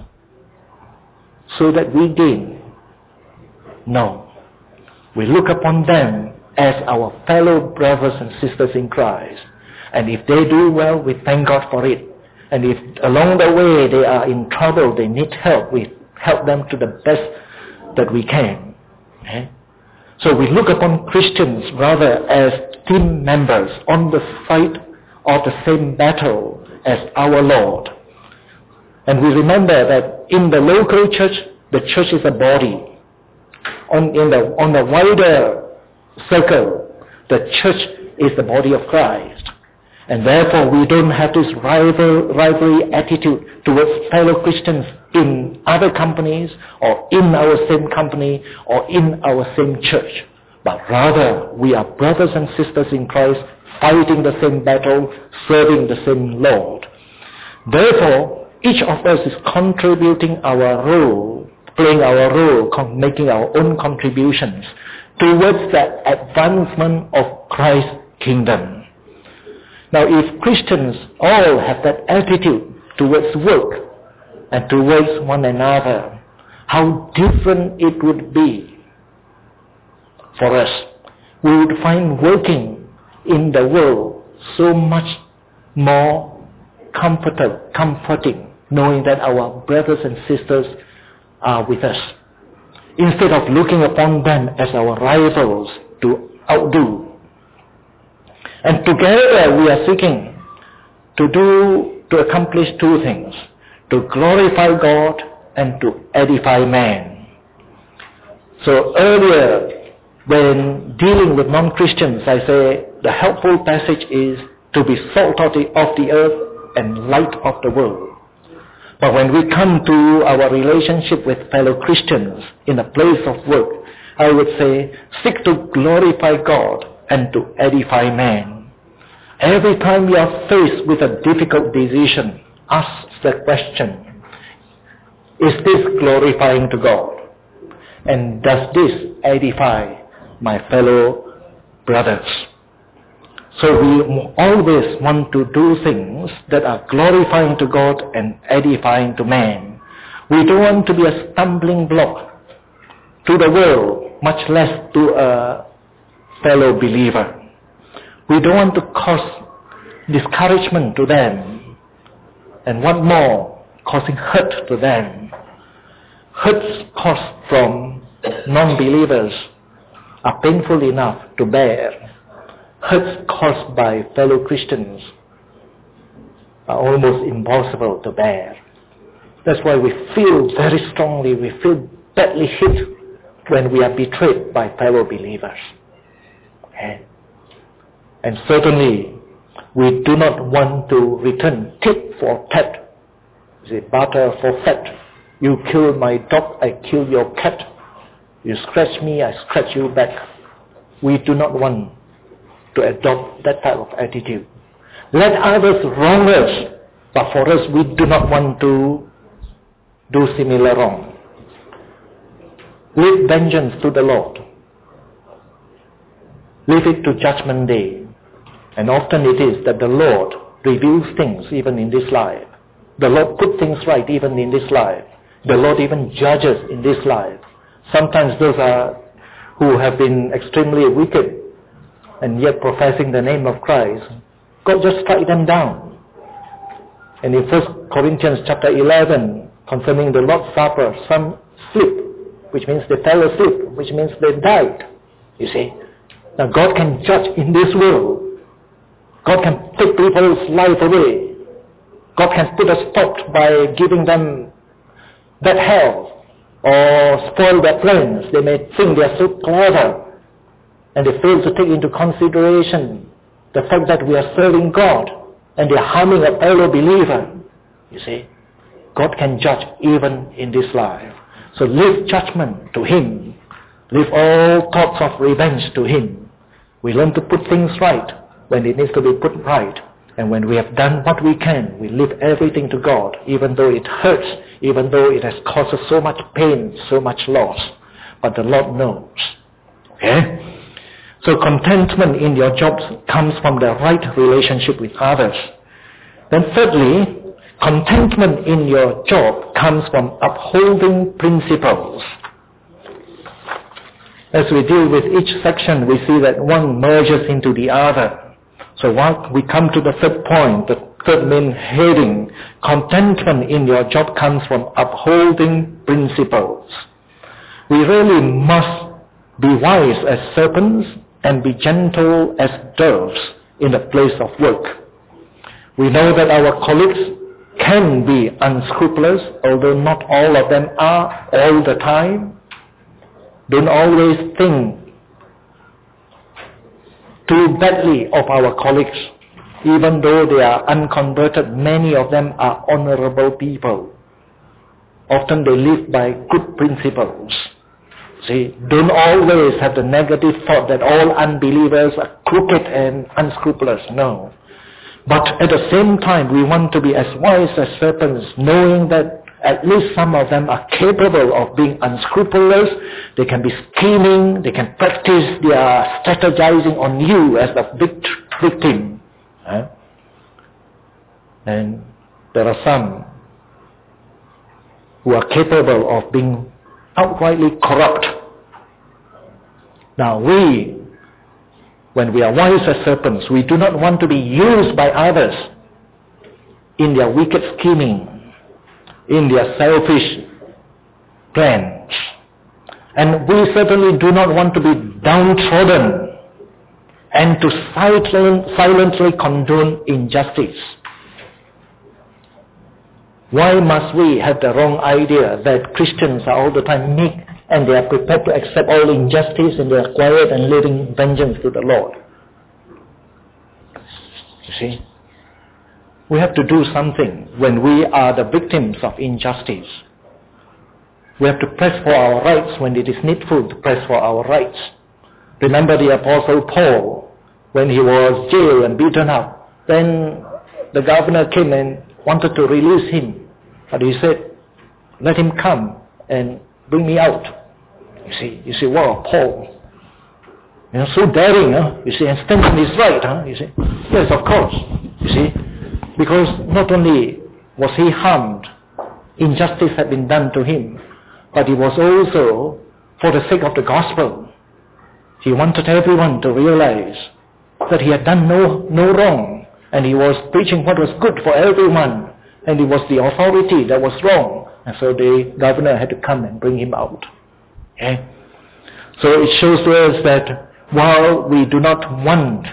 A: so that we gain. No. We look upon them as our fellow brothers and sisters in Christ. And if they do well, we thank God for it. And if along the way they are in trouble, they need help, we help them to the best that we can. Okay? So we look upon Christians rather as team members on the side of the same battle as our Lord. And we remember that in the local church, the church is a body. On, in the, on the wider circle, the church is the body of Christ. And therefore we don't have this rival, rivalry attitude towards fellow Christians in other companies or in our same company or in our same church. But rather we are brothers and sisters in Christ, fighting the same battle, serving the same Lord. Therefore, each of us is contributing our role, playing our role, making our own contributions towards the advancement of Christ's kingdom. Now, if Christians all have that attitude towards work and towards one another, how different it would be for us. We would find working in the world so much more comfortable, comforting, knowing that our brothers and sisters are with us, instead of looking upon them as our rivals to outdo. And together we are seeking to do, to accomplish two things: to glorify God and to edify man. So earlier when dealing with non-Christians, I say the helpful passage is to be salt of the, of the earth and light of the world. But when we come to our relationship with fellow Christians in a place of work, I would say seek to glorify God and to edify man. Every time you are faced with a difficult decision, ask the question, is this glorifying to God? And does this edify my fellow brothers? So we always want to do things that are glorifying to God and edifying to man. We don't want to be a stumbling block to the world, much less to a fellow believer. We don't want to cause discouragement to them, and what more, causing hurt to them. Hurts caused from non-believers are painful enough to bear. Hurts caused by fellow Christians are almost impossible to bear. That's why we feel very strongly, we feel badly hit when we are betrayed by fellow believers. Okay? And certainly, we do not want to return tit for tat. Is it barter for fat? You kill my dog, I kill your cat. You scratch me, I scratch you back. We do not want to adopt that type of attitude. Let others wrong us, but for us, we do not want to do similar wrong. Leave vengeance to the Lord. Leave it to judgment day. And often it is that the Lord reveals things even in this life. The Lord puts things right even in this life. The Lord even judges in this life. Sometimes those are who have been extremely wicked and yet professing the name of Christ, God just strike them down. And in First Corinthians chapter eleven, concerning the Lord's Supper, some sleep, which means they fell asleep, which means they died. You see, now God can judge in this world. God can take people's life away. God can put a stop by giving them that hell or spoil their plans. They may think they are so clever and they fail to take into consideration the fact that we are serving God and they are harming a fellow believer. You see, God can judge even in this life. So leave judgment to Him. Leave all thoughts of revenge to Him. We learn to put things right when it needs to be put right. And when we have done what we can, we leave everything to God, even though it hurts, even though it has caused us so much pain, so much loss. But the Lord knows. Okay? So contentment in your jobs comes from the right relationship with others. Then thirdly, contentment in your job comes from upholding principles. As we deal with each section, we see that one merges into the other. So once we come to the third point, the third main heading, contentment in your job comes from upholding principles. We really must be wise as serpents and be gentle as doves in the place of work. We know that our colleagues can be unscrupulous, although not all of them are all the time. Don't always think too badly of our colleagues. Even though they are unconverted, many of them are honorable people. Often they live by good principles. See, don't always have the negative thought that all unbelievers are crooked and unscrupulous. No. But at the same time, we want to be as wise as serpents, knowing that at least some of them are capable of being unscrupulous. They can be scheming. They can practice their strategizing on you as the victim. Huh? And there are some who are capable of being outrightly corrupt. Now we, when we are wise as serpents, we do not want to be used by others in their wicked scheming, in their selfish plans. And we certainly do not want to be downtrodden and to silent, silently condone injustice. Why must we have the wrong idea that Christians are all the time meek and they are prepared to accept all injustice, and they are quiet and leaving vengeance to the Lord. You see, we have to do something when we are the victims of injustice. We have to press for our rights when it is needful to press for our rights. Remember the Apostle Paul, when he was jailed and beaten up, then the governor came and wanted to release him, but he said, let him come and bring me out. You see, you see, wow, Paul, you know, so daring, huh? You see, and standing his right, huh? You see, yes, of course, you see, because not only was he harmed, injustice had been done to him, but it was also for the sake of the gospel. He wanted everyone to realize that he had done no, no wrong, and he was preaching what was good for everyone, and it was the authority that was wrong, and so the governor had to come and bring him out. Okay? So it shows to us that while we do not want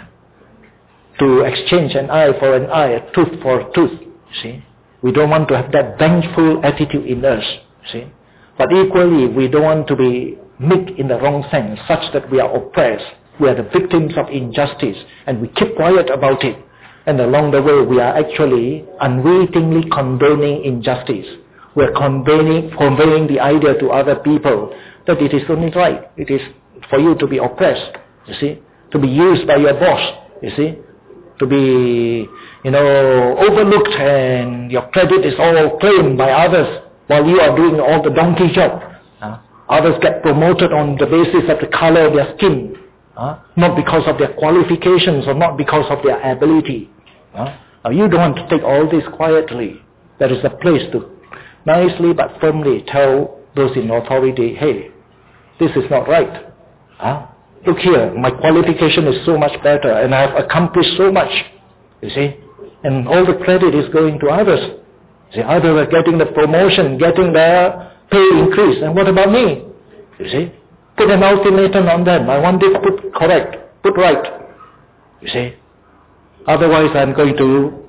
A: to exchange an eye for an eye, a tooth for a tooth, see, we don't want to have that vengeful attitude in us, see, but equally we don't want to be meek in the wrong sense, such that we are oppressed, we are the victims of injustice, and we keep quiet about it, and along the way we are actually unwittingly condoning injustice. We are conveying, conveying the idea to other people that it is only right, it is for you to be oppressed, you see, to be used by your boss, you see, to be, you know, overlooked, and your credit is all claimed by others while you are doing all the donkey job. Uh, others get promoted on the basis of the color of their skin, uh, not because of their qualifications or not because of their ability. Uh, now you don't want to take all this quietly. There is a place to nicely but firmly tell those in authority, hey, this is not right. Uh, look here, my qualification is so much better and I have accomplished so much, you see, and all the credit is going to others. See, others are getting the promotion, getting their pay increase, and what about me? You see, put an ultimatum on them. I want it put correct, put right. You see, otherwise I'm going to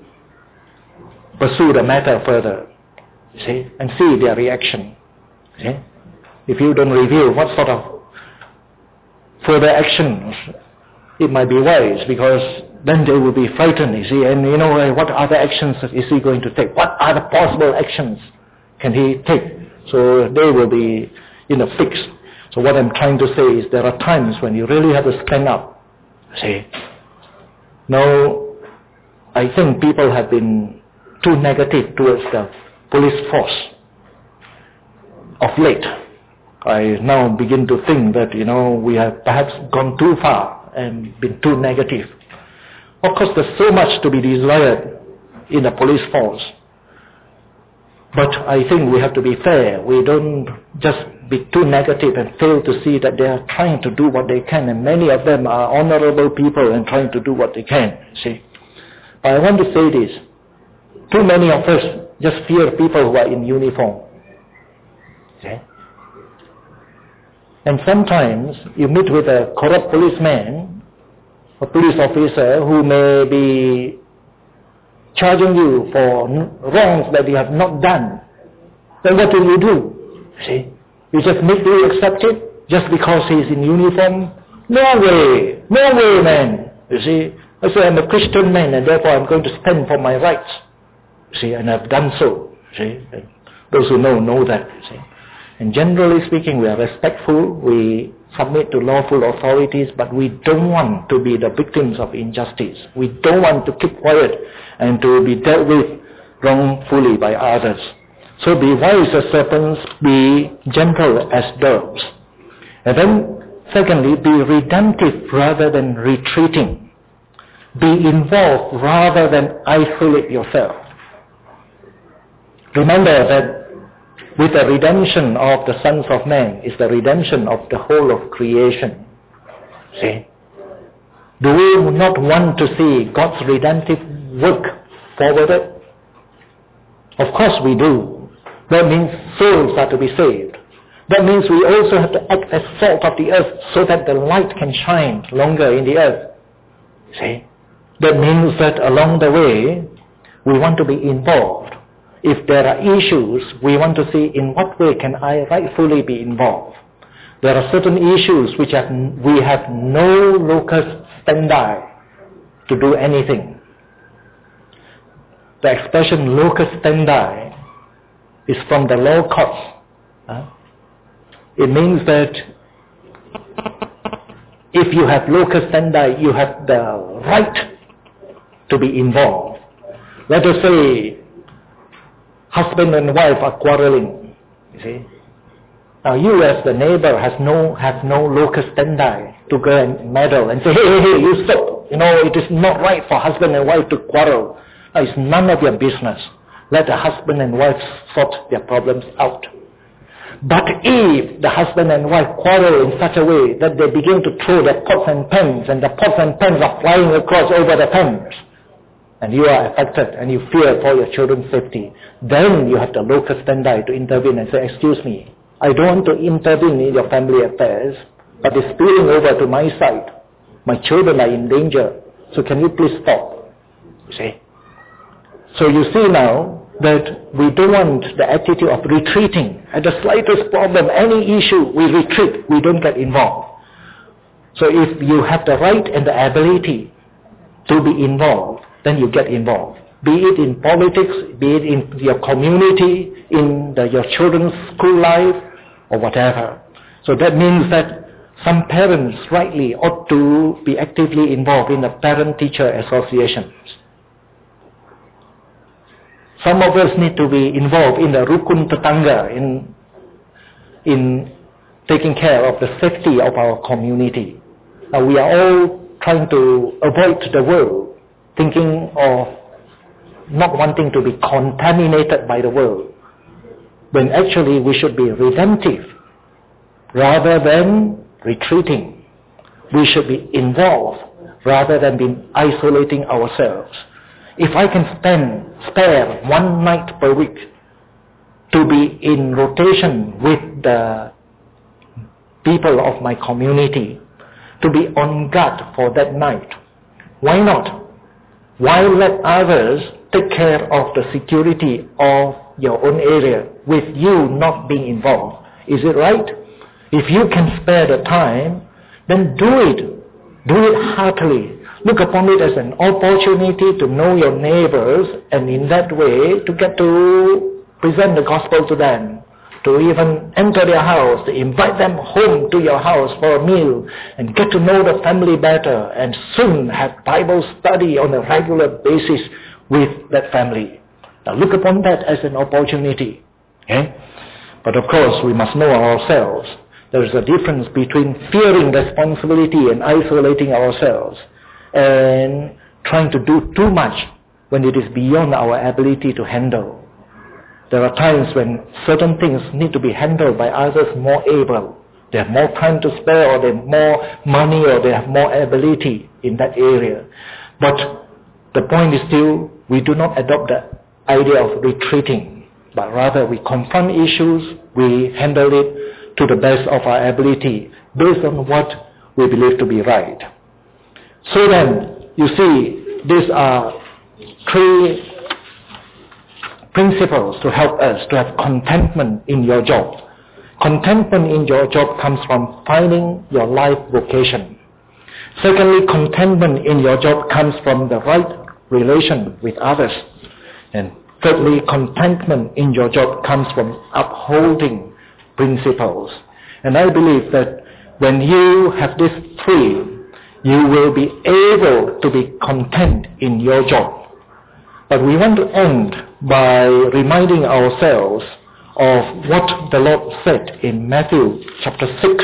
A: pursue the matter further. You see, and see their reaction. You see, if you don't reveal what sort of further actions, it might be wise, because then they will be frightened, you see, and you know, what other actions is he going to take? What other possible actions can he take? So they will be in a fix. So what I'm trying to say is there are times when you really have to stand up. See, now I think people have been too negative towards the police force of late. I now begin to think that, you know, we have perhaps gone too far and been too negative. Of course, there's so much to be desired in the police force. But I think we have to be fair. We don't just be too negative and fail to see that they are trying to do what they can, and many of them are honorable people and trying to do what they can, see. But I want to say this. Too many of us just fear people who are in uniform. See? And sometimes you meet with a corrupt policeman, a police officer who may be charging you for wrongs that you have not done. Then what will you do? See? You just meekly accept it just because he's in uniform? No way! No way, man! You see? I say I'm a Christian man and therefore I'm going to stand for my rights. See? And I've done so. See? And those who know, know that. See? And generally speaking, we are respectful, we submit to lawful authorities, but we don't want to be the victims of injustice. We don't want to keep quiet and to be dealt with wrongfully by others. So be wise as serpents, be gentle as doves. And then, secondly, be redemptive rather than retreating. Be involved rather than isolate yourself. Remember that with the redemption of the sons of man is the redemption of the whole of creation. See? Do we not want to see God's redemptive work forwarded? Of course we do. That means souls are to be saved. That means we also have to act as salt of the earth so that the light can shine longer in the earth. See? That means that along the way we want to be involved. If there are issues, we want to see in what way can I rightfully be involved. There are certain issues which have, we have no locus standi to do anything. The expression locus standi is from the law courts. Huh? It means that if you have locus standi, you have the right to be involved. Let us say husband and wife are quarreling, you see. Now you as the neighbor has no have no locus standi to go and meddle and say, hey, hey, hey, you stop. You know, it is not right for husband and wife to quarrel. Now, it's none of your business. Let the husband and wife sort their problems out. But if the husband and wife quarrel in such a way that they begin to throw their pots and pans, and the pots and pans are flying across over the pans, and you are affected and you fear for your children's safety, then you have the locus standi to intervene and say, excuse me, I don't want to intervene in your family affairs, but it's spilling over to my side. My children are in danger, so can you please stop? You see? So you see now that we don't want the attitude of retreating. At the slightest problem, any issue, we retreat, we don't get involved. So if you have the right and the ability to be involved, then you get involved. Be it in politics, be it in your community, in the, your children's school life, or whatever. So that means that some parents rightly ought to be actively involved in the parent-teacher associations. Some of us need to be involved in the rukun tetangga, in, in taking care of the safety of our community. Now we are all trying to avoid the world, thinking of not wanting to be contaminated by the world, when actually we should be redemptive rather than retreating. We should be involved rather than being isolating ourselves. If I can spend, spare one night per week to be in rotation with the people of my community, to be on guard for that night, why not? Why let others take care of the security of your own area with you not being involved? Is it right? If you can spare the time, then do it. Do it heartily. Look upon it as an opportunity to know your neighbors, and in that way to get to present the gospel to them, to even enter their house, to invite them home to your house for a meal, and get to know the family better, and soon have Bible study on a regular basis with that family. Now look upon that as an opportunity. Okay? But of course we must know ourselves. There is a difference between fearing responsibility and isolating ourselves, and trying to do too much when it is beyond our ability to handle. There are times when certain things need to be handled by others more able. They have more time to spare, or they have more money, or they have more ability in that area. But the point is still, we do not adopt the idea of retreating, but rather we confront issues, we handle it to the best of our ability, based on what we believe to be right. So then, you see, these are three principles to help us to have contentment in your job. Contentment in your job comes from finding your life vocation. Secondly, contentment in your job comes from the right relation with others. And thirdly, contentment in your job comes from upholding principles. And I believe that when you have these three, you will be able to be content in your job. But we want to end by reminding ourselves of what the Lord said in Matthew chapter six,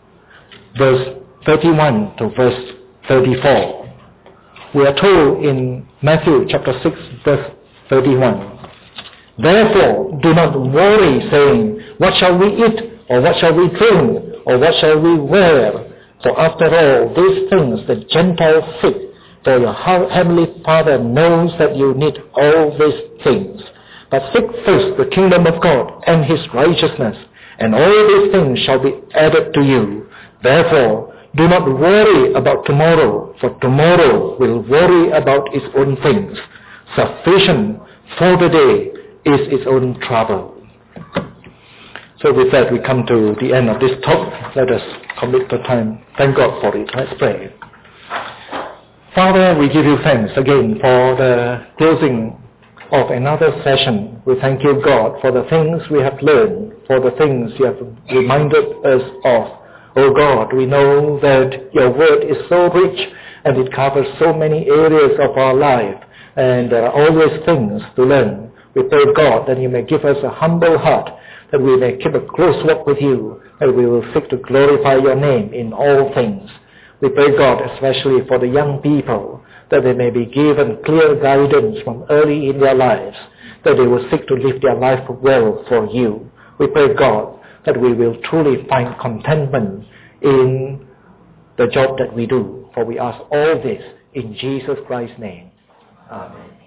A: verse thirty-one to verse thirty-four. We are told in Matthew chapter six, verse thirty-one, "Therefore do not worry, saying, what shall we eat, or what shall we drink, or what shall we wear? For after all these things the Gentiles seek, for your heavenly Father knows that you need all these things. But seek first the kingdom of God and His righteousness, and all these things shall be added to you. Therefore, do not worry about tomorrow, for tomorrow will worry about its own things. Sufficient for the day is its own trouble." So with that, we come to the end of this talk. Let us commit the time. Thank God for it. Let's pray. Father, we give you thanks again for the closing of another session. We thank you, God, for the things we have learned, for the things you have reminded us of. Oh God, we know that your word is so rich and it covers so many areas of our life, and there are always things to learn. We pray, God, that you may give us a humble heart, that we may keep a close walk with you, that we will seek to glorify your name in all things. We pray, God, especially for the young people, that they may be given clear guidance from early in their lives, that they will seek to live their life well for you. We pray, God, that we will truly find contentment in the job that we do. For we ask all this in Jesus Christ's name. Amen.